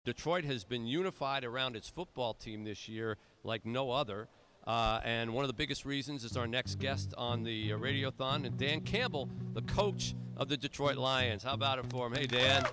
Detroit has been unified around its football team this year like no other. And one of the biggest reasons is our next guest on the Radiothon, and Dan Campbell, the coach of the Detroit Lions. How about it for him? Hey, Dan.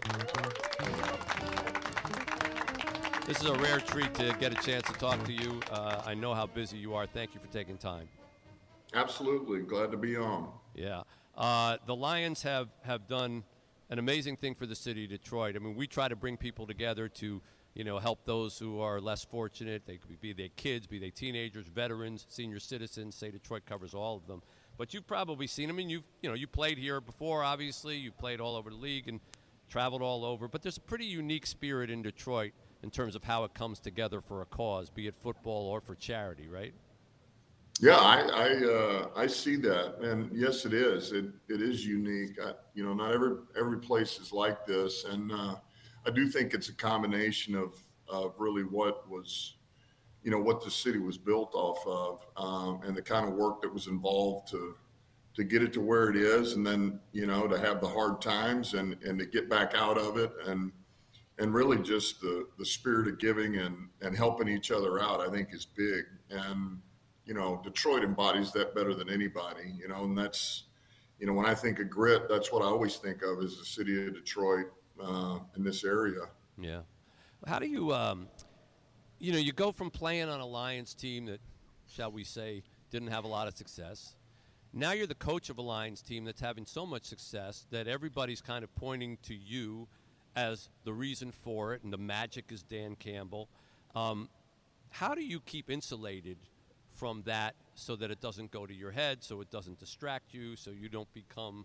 This is a rare treat to get a chance to talk to you. I know how busy you are. Thank you for taking time. Absolutely. Glad to be on. Yeah. The Lions have done an amazing thing for the city of Detroit. I mean, we try to bring people together to, help those who are less fortunate. They could be they kids, be they teenagers, veterans, senior citizens. Say Detroit covers all of them. But you've probably seen them. I mean, you played here before, obviously. You played all over the league and traveled all over. But there's a pretty unique spirit in Detroit in terms of how it comes together for a cause, be it football or for charity, right? Yeah, I see that, and yes, it is. It is unique. Not every place is like this, and I do think it's a combination of really what was, what the city was built off of, and the kind of work that was involved to get it to where it is, and then to have the hard times and to get back out of it, and really just the spirit of giving and helping each other out, I think is big. And Detroit embodies that better than anybody, and that's, when I think of grit, that's what I always think of as the city of Detroit in this area. Yeah. How do you, you go from playing on a Lions team that, shall we say, didn't have a lot of success. Now you're the coach of a Lions team that's having so much success that everybody's kind of pointing to you as the reason for it, and the magic is Dan Campbell. How do you keep insulated from that so that it doesn't go to your head, so it doesn't distract you, so you don't become,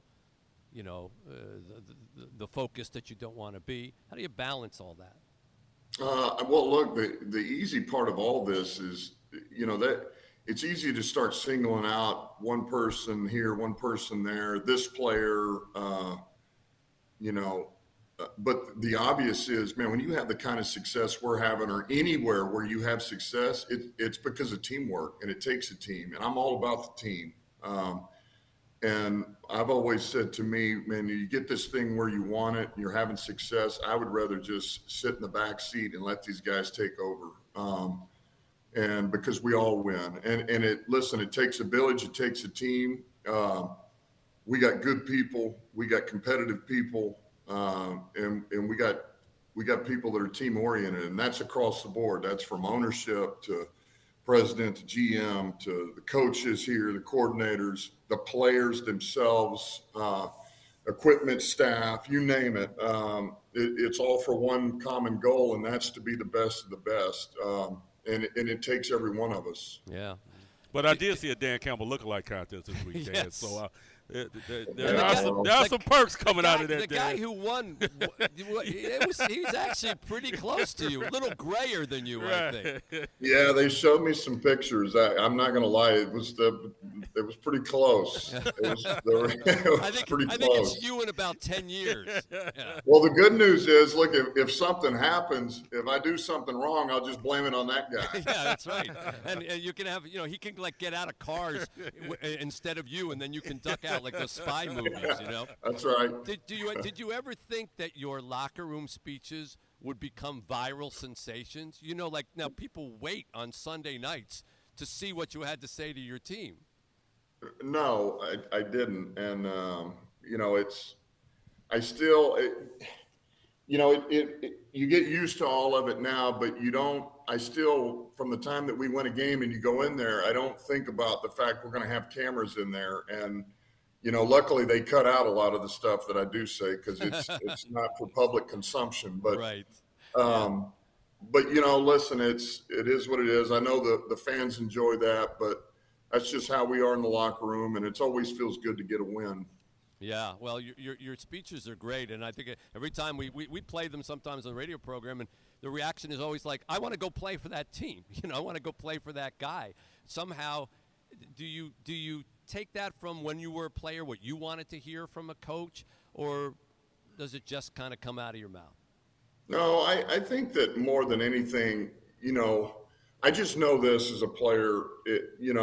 the focus that you don't want to be? How do you balance all that? Well, look, the easy part of all this is, that it's easy to start singling out one person here, one person there, this player, but the obvious is, man, when you have the kind of success we're having, or anywhere where you have success, it's because of teamwork, and it takes a team. And I'm all about the team. And I've always said to me, man, you get this thing where you want it, and you're having success. I would rather just sit in the back seat and let these guys take over. And because we all win. And it takes a village, it takes a team. We got good people, we got competitive people. And we got people that are team oriented, and that's across the board. That's from ownership to president to GM to the coaches here, the coordinators, the players themselves, equipment staff, you name it. It's all for one common goal, and that's to be the best of the best. And it takes every one of us. Yeah. But I did see a Dan Campbell lookalike contest this weekend, yes. So there are some perks coming out of that. The guy who won, he was actually pretty close to you, a little grayer than you, right. I think. Yeah, they showed me some pictures. I'm not going to lie, it was pretty close. It was pretty close. I think it's you in about 10 years. Yeah. Well, the good news is, look, if something happens, if I do something wrong, I'll just blame it on that guy. Yeah, that's right. And you can have, he can get out of cars instead of you, and then you can duck out like those spy movies, That's right. Did you ever think that your locker room speeches would become viral sensations? Now people wait on Sunday nights to see what you had to say to your team. No, I didn't. And, you get used to all of it now, but from the time that we win a game and you go in there, I don't think about the fact we're going to have cameras in there. And, luckily they cut out a lot of the stuff that I do say, because it's not for public consumption. But, right. But listen, it is what it is. I know the fans enjoy that, but that's just how we are in the locker room, and it always feels good to get a win. Yeah, well, your speeches are great, and I think every time we play them sometimes on the radio program, and the reaction is always like, I want to go play for that team. I want to go play for that guy. Somehow, do you take that from when you were a player, what you wanted to hear from a coach, or does it just kind of come out of your mouth? No, I think that more than anything, I just know this as a player,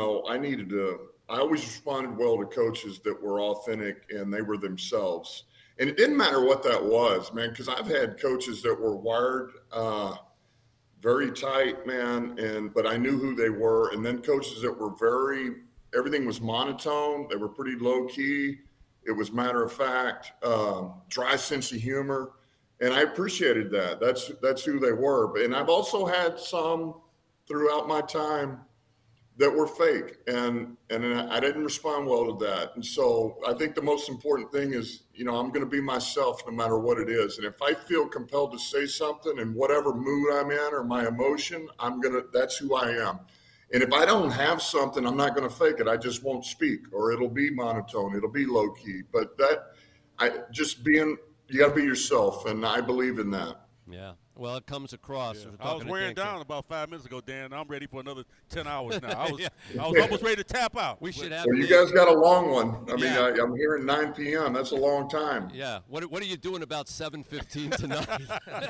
I always responded well to coaches that were authentic and they were themselves. And it didn't matter what that was, man, because I've had coaches that were wired very tight, man, but I knew who they were. And then coaches that were everything was monotone. They were pretty low key. It was matter of fact, dry sense of humor. And I appreciated that. That's who they were. And I've also had some throughout my time that were fake, and I didn't respond well to that. And so I think the most important thing is, I'm going to be myself no matter what it is. And if I feel compelled to say something in whatever mood I'm in or my emotion, that's who I am. And if I don't have something, I'm not going to fake it. I just won't speak, or it'll be monotone. It'll be low key. But you got to be yourself. And I believe in that. Yeah. Well, it comes across. Yeah. I was wearing down about 5 minutes ago, Dan. I'm ready for another 10 hours now. I was almost ready to tap out. We should have. Well, you guys got a long one. I mean, I'm hearing 9 p.m. That's a long time. Yeah. What are you doing about 7:15 tonight?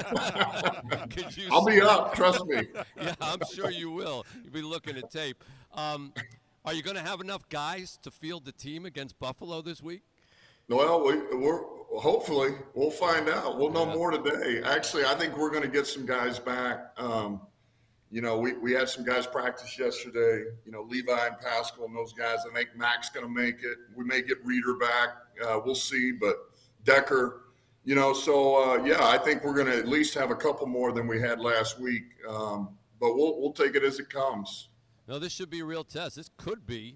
I'll be up. Trust me. Yeah, I'm sure you will. You'll be looking at tape. Are you going to have enough guys to field the team against Buffalo this week? Well, we're hopefully we'll find out. We'll know more today. Actually, I think we're going to get some guys back. We had some guys practice yesterday. Levi and Pascal and those guys. I think Mac's going to make it. We may get Reeder back. We'll see. But Decker, I think we're going to at least have a couple more than we had last week. But we'll take it as it comes. No, this should be a real test. This could be.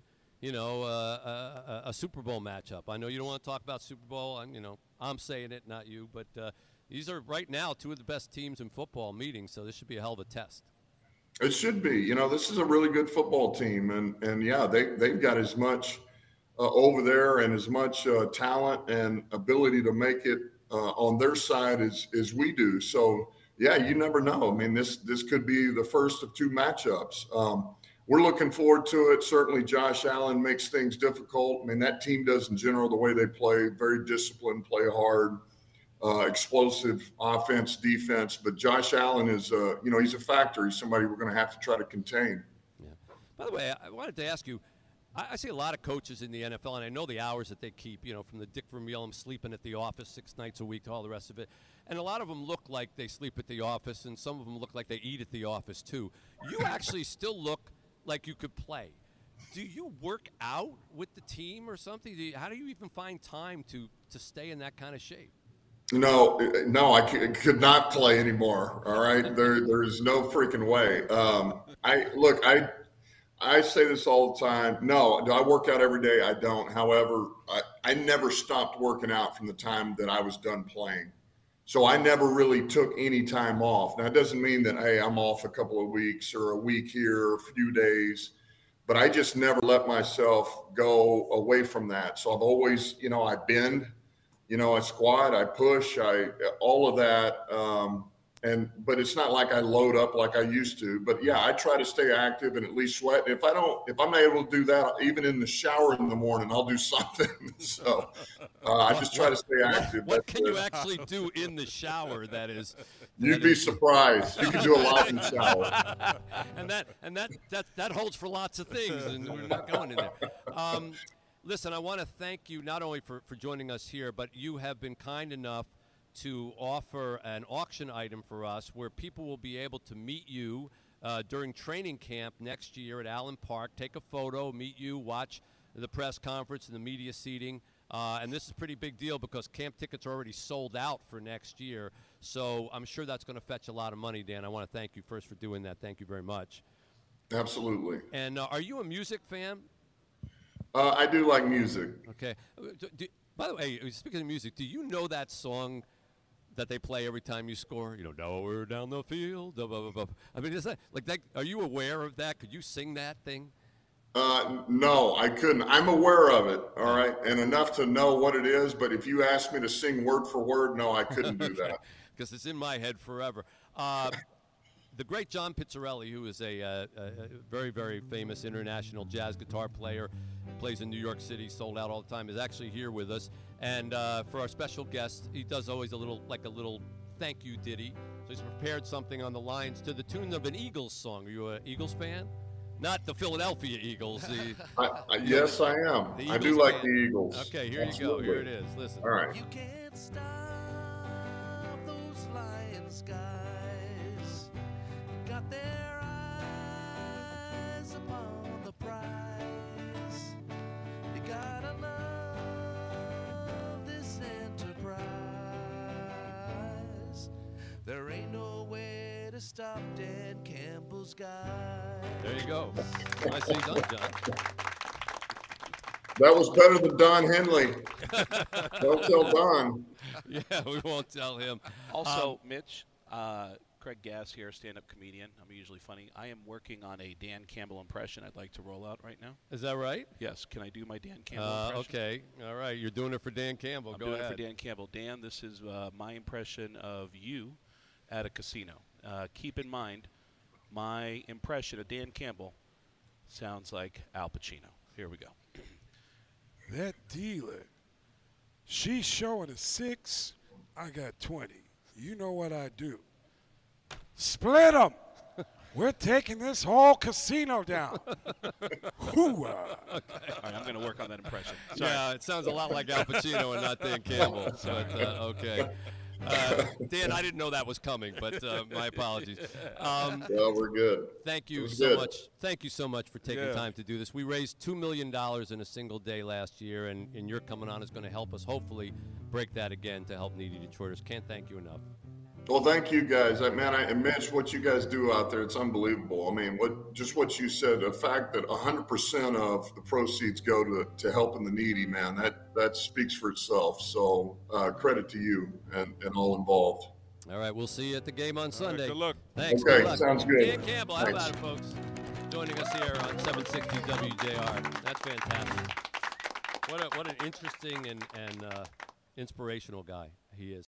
A Super Bowl matchup. I know you don't want to talk about Super Bowl. I'm saying it, not you. But these are right now two of the best teams in football meeting, so this should be a hell of a test. It should be. This is a really good football team, and they've got as much over there and as much talent and ability to make it on their side as we do. So, you never know. I mean, this could be the first of two matchups. We're looking forward to it. Certainly Josh Allen makes things difficult. I mean, that team does in general, the way they play, very disciplined, play hard, explosive offense, defense. But Josh Allen is, he's a factor. He's somebody we're going to have to try to contain. Yeah. By the way, I wanted to ask you, I see a lot of coaches in the NFL, and I know the hours that they keep, from the Dick Vermeil sleeping at the office 6 nights a week to all the rest of it. And a lot of them look like they sleep at the office, and some of them look like they eat at the office too. You actually still look like you could play. Do you work out with the team or something? How do you even find time to stay in that kind of shape? No, I could not play anymore. All right, there's no freaking way. I say this all the time. No, do I work out every day? I don't. However, I never stopped working out from the time that I was done playing. So I never really took any time off. Now, it doesn't mean that, hey, I'm off a couple of weeks or a week here, or a few days, but I just never let myself go away from that. So I've always, I bend, I squat, I push, all of that. But it's not like I load up like I used to. But I try to stay active and at least sweat. If I'm able to do that, even in the shower in the morning, I'll do something. So I just try to stay active. What can you actually do in the shower? You'd be surprised. You can do a lot in the shower. and that holds for lots of things, and we're not going in there. Listen, I want to thank you not only for joining us here, but you have been kind enough to offer an auction item for us where people will be able to meet you during training camp next year at Allen Park, take a photo, meet you, watch the press conference and the media seating. And this is a pretty big deal because camp tickets are already sold out for next year. So I'm sure that's going to fetch a lot of money, Dan. I want to thank you first for doing that. Thank you very much. Absolutely. And are you a music fan? I do like music. Okay. By the way, speaking of music, do you know that song that they play every time you score? Nowhere down the field. Blah, blah, blah. I mean, is that like that? Are you aware of that? Could you sing that thing? No, I couldn't. I'm aware of it, all right, and enough to know what it is. But if you asked me to sing word for word, no, I couldn't do that. Because it's in my head forever. The great John Pizzarelli, who is a very, very famous international jazz guitar player, plays in New York City, sold out all the time, is actually here with us. And for our special guest, he does always a little thank you ditty. So he's prepared something on the lines to the tune of an Eagles song. Are you an Eagles fan? Not the Philadelphia Eagles. Yes, I am. I do like the Eagles. Okay, here you go. Here it is. Listen. All right. You can't could stop those Lions guys. Got their eyes upon the prize. You gotta love this enterprise. There ain't no way to stop Dan Campbell's guys. There you go. Nicely done, John. That was better than Don Henley. Don't tell Don. Yeah, we won't tell him. Also, Mitch, Craig Gass here, stand-up comedian. I'm usually funny. I am working on a Dan Campbell impression I'd like to roll out right now. Is that right? Yes. Can I do my Dan Campbell impression? Okay. All right. You're doing it for Dan Campbell. I'm Go doing ahead. it for Dan Campbell. Dan, this is my impression of you at a casino. Keep in mind, my impression of Dan Campbell sounds like Al Pacino. Here we go. That dealer, she's showing a 6. I got 20. You know what I do? Split them. We're taking this whole casino down. Hooah. All right, I'm going to work on that impression. Sorry. Yeah, it sounds a lot like Al Pacino and not Dan Campbell. But, okay. Dan, I didn't know that was coming, but my apologies. Well, we're good. Thank you It was so good. much. Thank you so much for taking time to do this. We raised $2 million in a single day last year, and your coming on is going to help us hopefully break that again to help needy Detroiters. Can't thank you enough. Well, thank you guys. And Mitch, what you guys do out there, it's unbelievable. I mean, what you said, the fact that 100% of the proceeds go to helping the needy, man, that speaks for itself. So credit to you and all involved. All right, we'll see you at the game on Sunday. Good luck. Thanks. Okay, good luck. sounds good. Dan Campbell, how Thanks. about it, folks? Joining us here on 760 WJR. That's fantastic. What an interesting and inspirational guy he is.